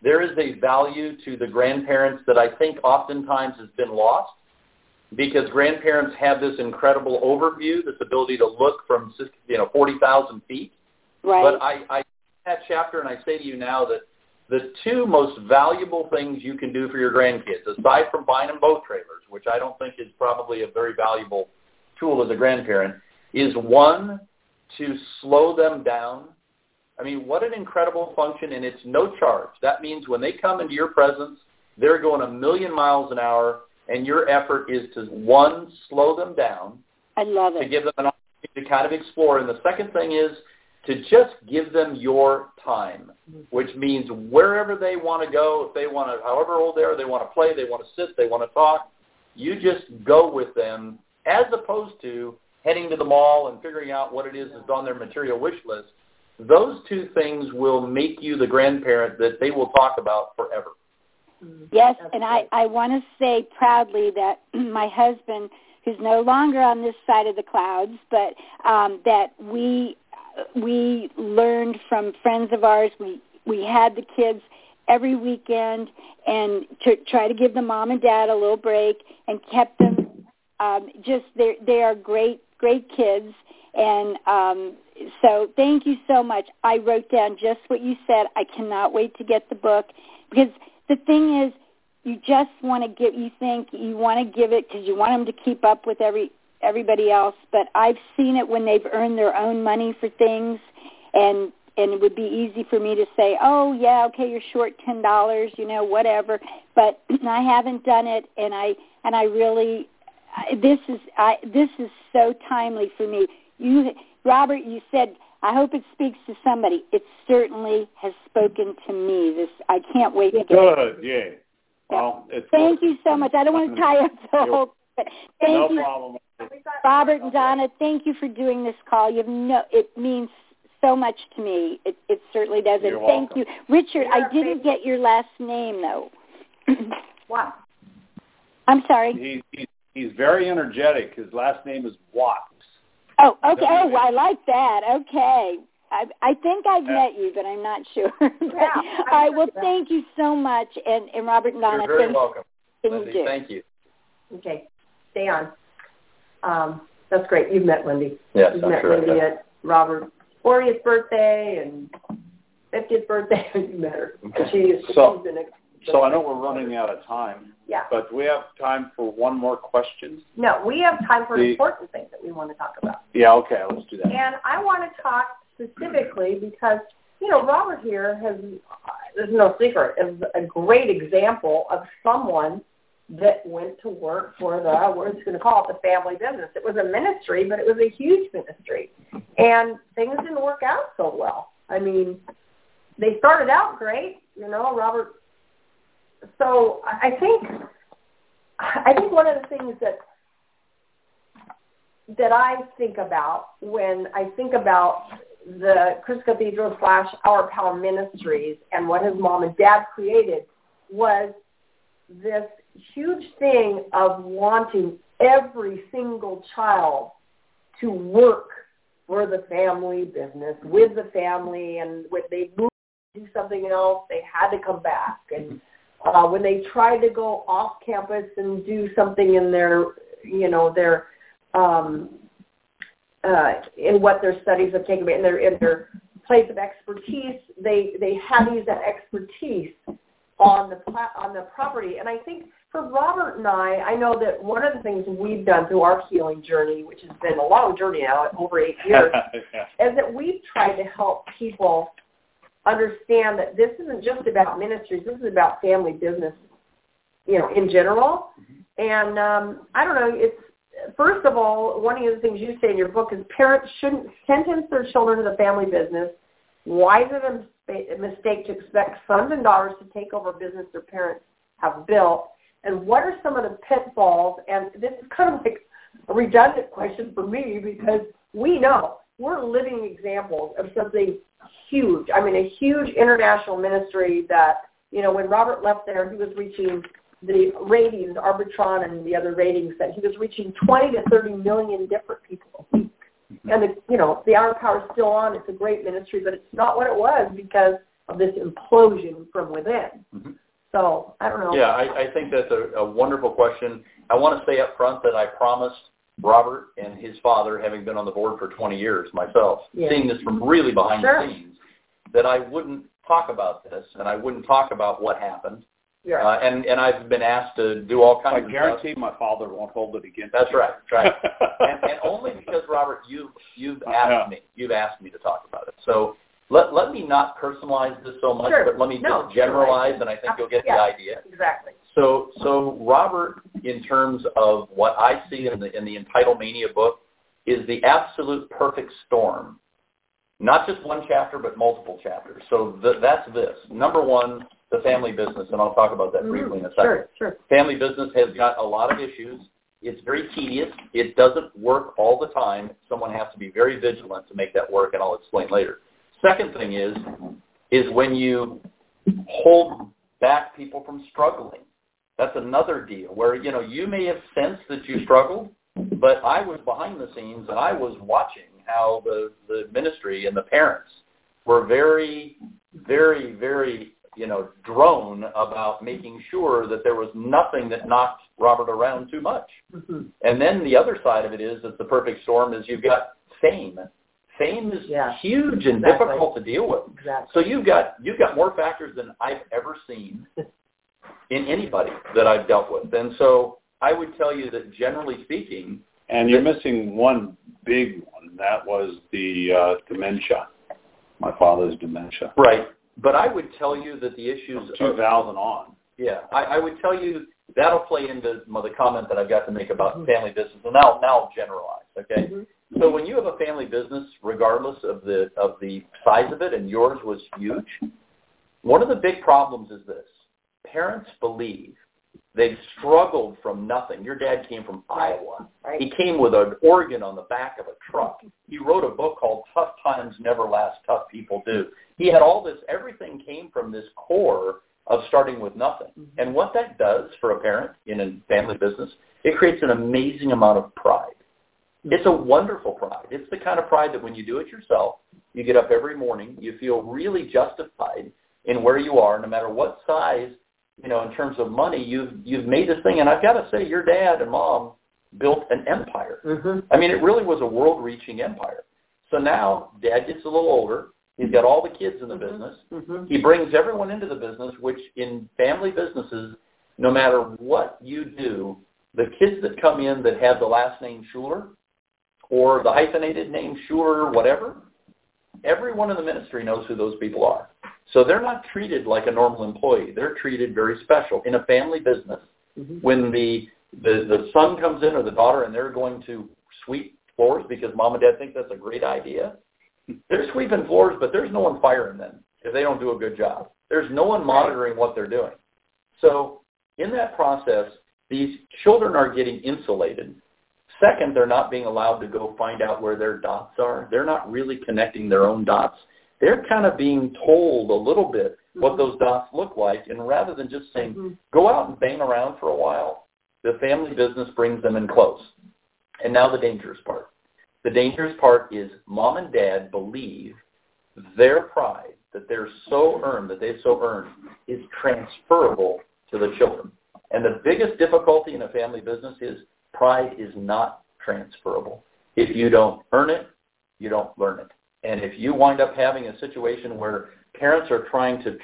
there is a value to the grandparents that I think oftentimes has been lost, because grandparents have this incredible overview, this ability to look from 40,000 feet. Right. But I that chapter, and I say to you now that the two most valuable things you can do for your grandkids, aside from buying them boat trailers, which I don't think is probably a very valuable tool as a grandparent, is one, to slow them down. I mean, what an incredible function, and it's no charge. That means when they come into your presence, they're going 1,000,000 miles an hour, and your effort is to, one, slow them down. I love it. To give them an opportunity to kind of explore. And the second thing is to just give them your time, which means wherever they want to go, if they want to, however old they are, they want to play, they want to sit, they want to talk, you just go with them, as opposed to heading to the mall and figuring out what it is that's on their material wish list. Those two things will make you the grandparent that they will talk about forever. Yes, and I want to say proudly that my husband, who's no longer on this side of the clouds, but that we learned from friends of ours. We had the kids every weekend and to try to give the mom and dad a little break, and kept them they are great kids. And so thank you so much. I wrote down just what you said. I cannot wait to get the book, because the thing is, you just want to give, you think you want to give it because you want them to keep up with everybody else. But I've seen it when they've earned their own money for things, and it would be easy for me to say, oh, yeah, okay, you're short $10, whatever. But I haven't done it, and I really, this is so timely for me. Robert, you said, I hope it speaks to somebody. It certainly has spoken to me. I can't wait to get it. Good, yeah. Well, thank you so much. I don't want to tie up the whole. But thank you, problem. Robert and Donna. Thank you for doing this call. It means so much to me. It certainly does. And thank you, Richard. I didn't get your last name though. What? I'm sorry. He's very energetic. His last name is Watts. Oh, okay. Oh, I like that. Okay. I think I've met you, but I'm not sure. Yeah, all right. Well, thank you so much, and Robert and Donna. You're very welcome. Lindy, thank you. Okay, stay on. That's great. You've met Lindy. Yes, You've I'm met sure Lindy at Robert's 40th birthday and 50th birthday. You met her. Okay. So I know we're running out of time. Yeah. But do we have time for one more question? No, we have time for important things that we want to talk about. Yeah, okay, let's do that. And I want to talk specifically because, Robert here there's no secret, is a great example of someone that went to work for we're just going to call it the family business. It was a ministry, but it was a huge ministry. And things didn't work out so well. I mean, they started out great, Robert. So I think one of the things that I think about when I think about the Chris Cathedral / Our Power Ministries and what his mom and dad created was this huge thing of wanting every single child to work for the family business, with the family, and when they moved to do something else, they had to come back. And when they tried to go off campus and do something in their in what their studies have taken, in their place of expertise, they had to use that expertise on the property. And I think for Robert and I know that one of the things we've done through our healing journey, which has been a long journey now, over 8 years, is that we've tried to help people understand that this isn't just about ministries. This is about family business, in general. And I don't know, it's, first of all, one of the things you say in your book is parents shouldn't sentence their children to the family business. Why is it a mistake to expect sons and daughters to take over business their parents have built? And what are some of the pitfalls? And this is kind of like a redundant question for me, because we know we're living examples of something huge. I mean, a huge international ministry that, when Robert left there, he was reaching the ratings, Arbitron and the other ratings, that he was reaching 20 to 30 million different people a week. And, the Hour of Power is still on. It's a great ministry, but it's not what it was because of this implosion from within. Mm-hmm. So I don't know. Yeah, I think that's a wonderful question. I want to say up front that I promised Robert and his father, having been on the board for 20 years myself, seeing this from really behind the scenes, that I wouldn't talk about this and I wouldn't talk about what happened. Yeah. And I've been asked to do all kinds of stuff. I guarantee my father won't hold it against That's you. right. and only because, Robert, you've asked me. You've asked me to talk about it. So let me not personalize this so much, but let me just generalize, and I think you'll get the idea. Exactly. So Robert, in terms of what I see in the Entitlemania book, is the absolute perfect storm. Not just one chapter, but multiple chapters. So that's this. Number one, the family business, and I'll talk about that briefly in a second. Sure. Family business has got a lot of issues. It's very tedious. It doesn't work all the time. Someone has to be very vigilant to make that work, and I'll explain later. Second thing is when you hold back people from struggling. That's another deal where, you may have sensed that you struggled, but I was behind the scenes and I was watching how the ministry and the parents were very, very, very, drone about making sure that there was nothing that knocked Robert around too much. Mm-hmm. And then the other side of it is that the perfect storm is you've got fame. Fame is huge and difficult to deal with. Exactly. So you've got more factors than I've ever seen in anybody that I've dealt with. And so I would tell you that generally speaking... And you're missing one big one. That was the dementia, my father's dementia. Right. But I would tell you that the issues... From 2000 on. Yeah. I would tell you that'll play into the comment that I've got to make about family business. And now I'll generalize, okay? Mm-hmm. So when you have a family business, regardless of the size of it, and yours was huge, one of the big problems is this. Parents believe they've struggled from nothing. Your dad came from Iowa. Right. He came with an organ on the back of a truck. He wrote a book called Tough Times Never Last, Tough People Do. He had all this. Everything came from this core of starting with nothing. Mm-hmm. And what that does for a parent in a family business, it creates an amazing amount of pride. It's a wonderful pride. It's the kind of pride that when you do it yourself, you get up every morning, you feel really justified in where you are, no matter what size, in terms of money, you've made this thing. And I've got to say, your dad and mom built an empire. Mm-hmm. I mean, it really was a world-reaching empire. So now Dad gets a little older. He's got all the kids in the business. Mm-hmm. He brings everyone into the business, which in family businesses, no matter what you do, the kids that come in that have the last name Schuler, or the hyphenated name Schuler or whatever, everyone in the ministry knows who those people are. So they're not treated like a normal employee. They're treated very special. In a family business, when the son comes in or the daughter and they're going to sweep floors because mom and dad think that's a great idea, they're sweeping floors, but there's no one firing them if they don't do a good job. There's no one monitoring what they're doing. So in that process, these children are getting insulated. Second, they're not being allowed to go find out where their dots are. They're not really connecting their own dots. They're kind of being told a little bit what those dots look like, and rather than just saying, go out and bang around for a while, the family business brings them in close. And now the dangerous part. The dangerous part is mom and dad believe their pride that they've so earned, is transferable to the children. And the biggest difficulty in a family business is pride is not transferable. If you don't earn it, you don't learn it. And if you wind up having a situation where parents are trying to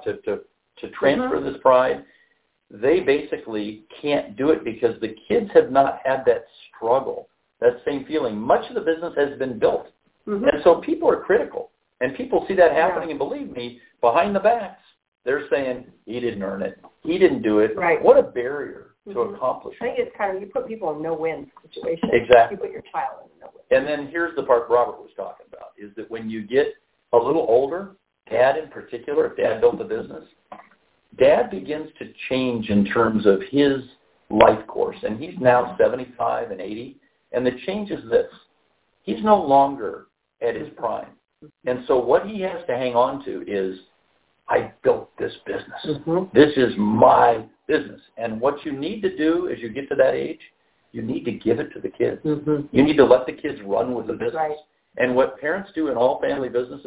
transfer this pride, they basically can't do it because the kids have not had that struggle, that same feeling. Much of the business has been built. Mm-hmm. And so people are critical. And people see that happening, and believe me, behind the backs, they're saying, he didn't earn it. He didn't do it. Right. What a barrier to accomplish. I think it's kind of, you put people in no-win situation. Exactly. You put your child in a no-win. And then here's the part Robert was talking about, is that when you get a little older, Dad in particular, if Dad built a business, Dad begins to change in terms of his life course. And he's now 75 and 80. And the change is this. He's no longer at his prime. And so what he has to hang on to is, I built this business. Mm-hmm. This is my business. And what you need to do as you get to that age, you need to give it to the kids. Mm-hmm. You need to let the kids run with the business. Right. And what parents do in all family businesses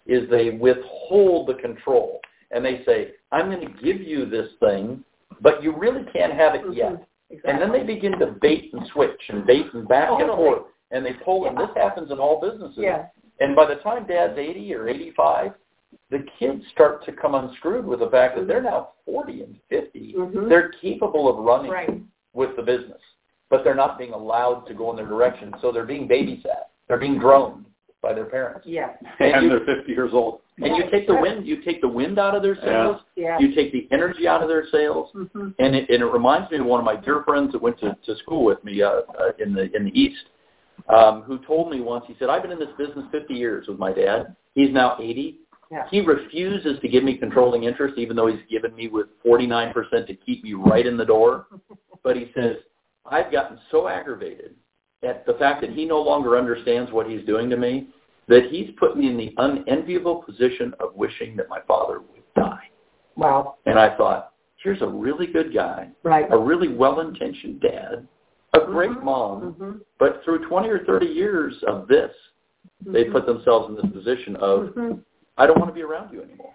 is they withhold the control. And they say, I'm going to give you this thing, but you really can't have it yet. Exactly. And then they begin to bait and switch and bait and back and forth. And they pull, and this happens in all businesses. Yeah. And by the time Dad's 80 or 85, the kids start to come unscrewed with the fact that they're now 40 and 50. They're capable of running with the business, but they're not being allowed to go in their direction. So they're being babysat. They're being droned by their parents. Yeah. And they're 50 years old. And you take the wind out of their sails. Yeah. You take the energy out of their sails. And it reminds me of one of my dear friends that went to school with me in the East, who told me once, he said, I've been in this business 50 years with my dad. He's now 80. Yeah. He refuses to give me controlling interest, even though he's given me with 49% to keep me right in the door. But he says, I've gotten so aggravated at the fact that he no longer understands what he's doing to me, that he's put me in the unenviable position of wishing that my father would die. Wow. And I thought, here's a really good guy, a really well-intentioned dad, a great mom, but through 20 or 30 years of this, they put themselves in this position of, I don't want to be around you anymore.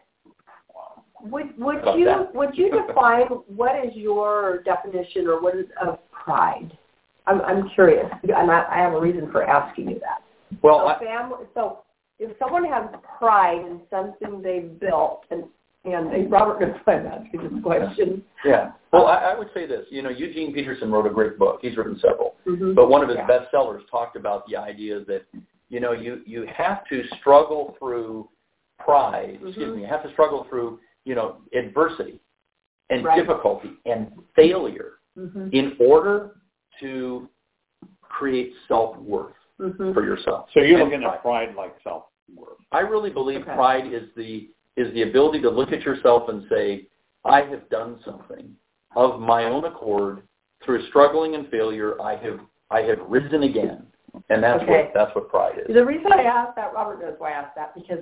Would you define what is your definition or what is of pride? I'm curious, and I have a reason for asking you that. Well, so if someone has pride in something they've built, and Robert knows why I'm asking this question. Yeah. Well, I would say this. You know, Eugene Peterson wrote a great book. He's written several. But one of his bestsellers talked about the idea that, you know, you have to struggle through pride. You have to struggle through, you know, adversity and difficulty and failure in order to create self-worth for yourself. So you're looking at pride like self-worth. I really believe pride is the ability to look at yourself and say, I have done something of my own accord through struggling and failure. I have risen again, and that's what pride is. The reason I asked that, Robert knows why I asked that, because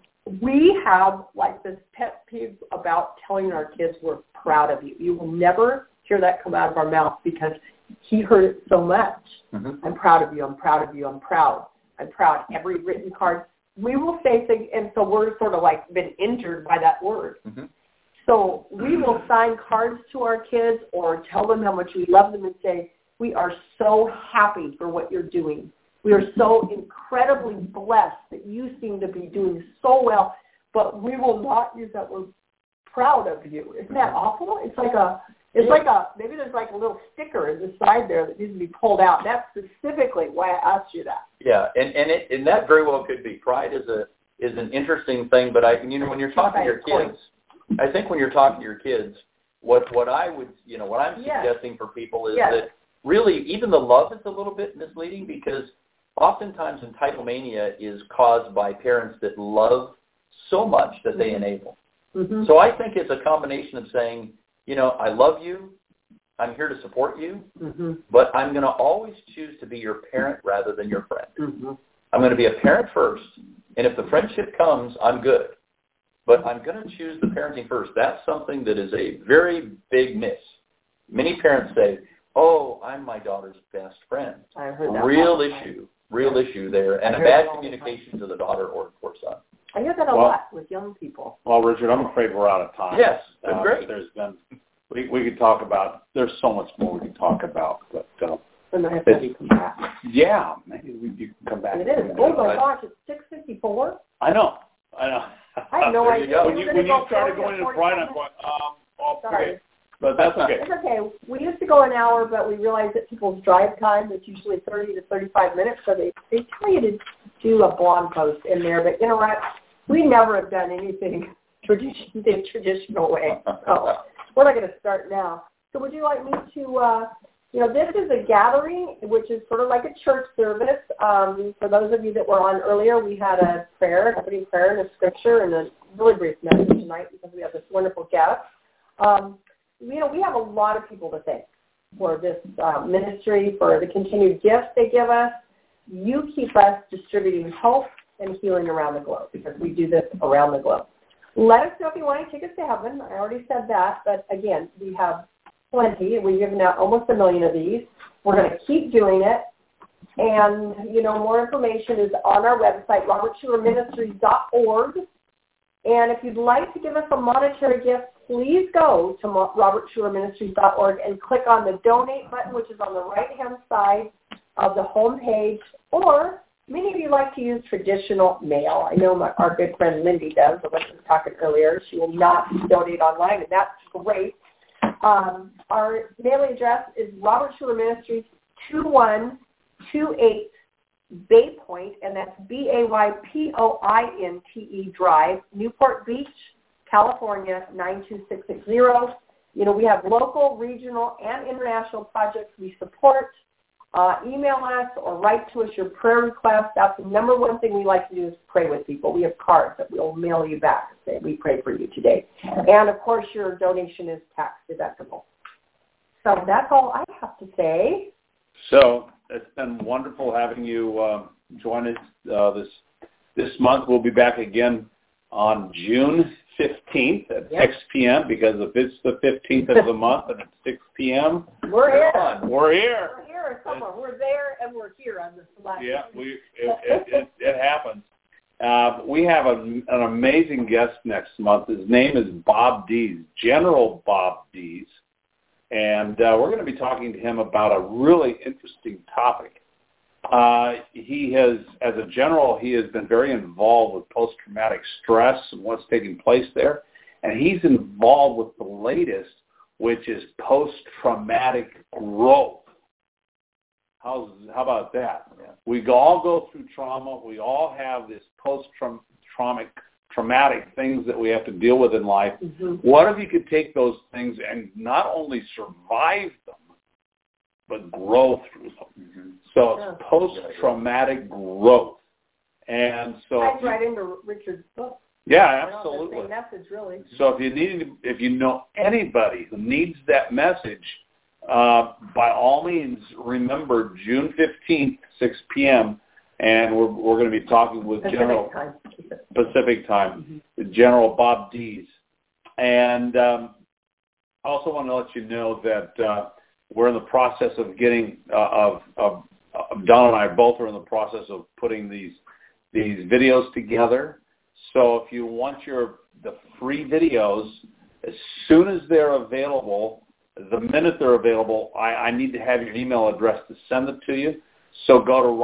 we have like this pet peeve about telling our kids we're proud of you. You will never hear that come out of our mouth because he heard it so much. I'm proud of you. I'm proud of you. I'm proud. I'm proud. Every written card. We will say things, and so we're sort of like been injured by that word. So we will sign cards to our kids or tell them how much we love them and say, we are so happy for what you're doing. We are so incredibly blessed that you seem to be doing so well, but we will not use that word proud of you. Isn't that awful? It's like maybe there's like a little sticker in the side there that needs to be pulled out. That's specifically why I asked you that. Yeah, and that very well could be. Pride is an interesting thing, but when you're talking to your kids, I think when you're talking to your kids, what I'm suggesting for people is that really even the love is a little bit misleading, because oftentimes entitlemania is caused by parents that love so much that they enable. So I think it's a combination of saying, you know, I love you, I'm here to support you, but I'm going to always choose to be your parent rather than your friend. I'm going to be a parent first, and if the friendship comes, I'm good. But I'm going to choose the parenting first. That's something that is a very big miss. Many parents say, oh, I'm my daughter's best friend. I heard that. Real issue there, and a bad communication to the daughter or son. I hear that a lot with young people. Well, Richard, I'm afraid we're out of time. Yes, been great. We could talk about, there's so much more we could talk about, but and I have to come back. Yeah, maybe you can come back. It is. Oh my gosh, it's 6:54. I know. I have no idea. When you started going into pride, I'm going, sorry. But that's okay. It's okay. We used to go an hour, but we realized that people's drive time is usually 30 to 35 minutes, so they tell you to do a blog post in there. But you know what? We never have done anything the traditional way. So we're not going to start now. So would you like me to, this is a gathering, which is sort of like a church service. For those of you that were on earlier, we had a prayer, an opening prayer and a scripture and a really brief message tonight because we have this wonderful guest. We have a lot of people to thank for this ministry, for the continued gifts they give us. You keep us distributing hope and healing around the globe because we do this around the globe. Let us know if you want to take us to heaven. I already said that, but again, we have plenty. We've given out almost 1 million of these. We're going to keep doing it. And, more information is on our website, robertschulerministries.org. And if you'd like to give us a monetary gift, please go to robertschulerministries.org and click on the donate button, which is on the right-hand side of the home page. Or many of you like to use traditional mail. I know our good friend Lindy does. I was talking earlier. She will not donate online, and that's great. Our mailing address is Robert Schuler Ministries, 2128 Bay Point, and that's BAYPOINTE Drive, Newport Beach, California, 92660. We have local, regional, and international projects we support. Email us or write to us your prayer requests. That's the number one thing we like to do is pray with people. We have cards that we'll mail you back and say, we pray for you today. And, of course, your donation is tax deductible. So that's all I have to say. So it's been wonderful having you join us this month. We'll be back again on June 15th at 6 p.m. because if it's the 15th of the month and it's 6 p.m., we're here. We're here. We're here somewhere. We're there and we're here on this live. Yeah, it happens. We have an amazing guest next month. His name is Bob Dees, General Bob Dees. And we're going to be talking to him about a really interesting topic. He has, as a general, he has been very involved with post-traumatic stress and what's taking place there. And he's involved with the latest, which is post-traumatic growth. How about that? Yeah. We all go through trauma. We all have this post-traumatic things that we have to deal with in life. Mm-hmm. What if you could take those things and not only survive them, but grow through them? Mm-hmm. So it's post-traumatic growth. And so ties right into Richard's book. Yeah, absolutely. The same message, really. So if you know anybody who needs that message, by all means, remember June 15th, 6 p.m., and we're going to be talking with Pacific Time, with General Bob Dees. And I also want to let you know that we're in the process of getting, Don and I both are in the process of putting these videos together. So if you want the free videos, as soon as they're available, the minute they're available, I need to have your email address to send it to you. So go to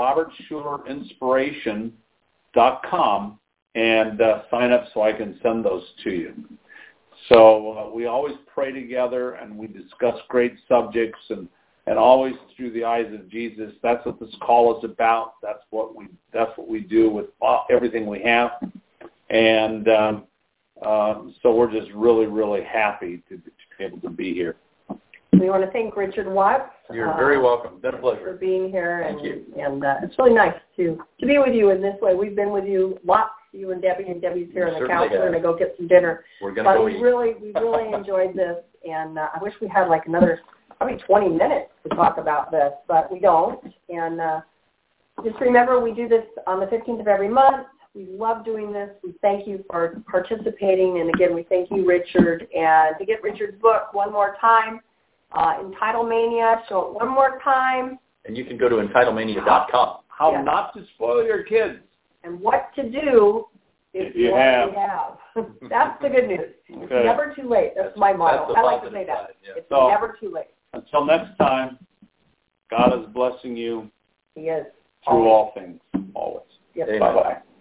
robertschulerinspiration.com and sign up so I can send those to you. So we always pray together and we discuss great subjects and always through the eyes of Jesus. That's what this call is about. That's what we do with everything we have. And so we're just really, really happy to be able to be here. We want to thank Richard Watts. You're very welcome. It's been a pleasure. For being here. Thank you. And it's really nice to be with you in this way. We've been with you lots, you and Debbie's here on the couch. We're going to go get some dinner. We're going to go eat. We really enjoyed this, and I wish we had like another probably 20 minutes to talk about this, but we don't. And just remember, we do this on the 15th of every month. We love doing this. We thank you for participating. And, again, we thank you, Richard. And to get Richard's book one more time, Entitlemania, show it one more time. And you can go to entitlemania.com. How not to spoil your kids. And what to do if you already have. That's the good news. Okay. It's never too late. That's my motto. I like to say that. Yeah. It's never too late. Until next time, God is blessing you. He is. Through all things, always. Yes. Bye-bye.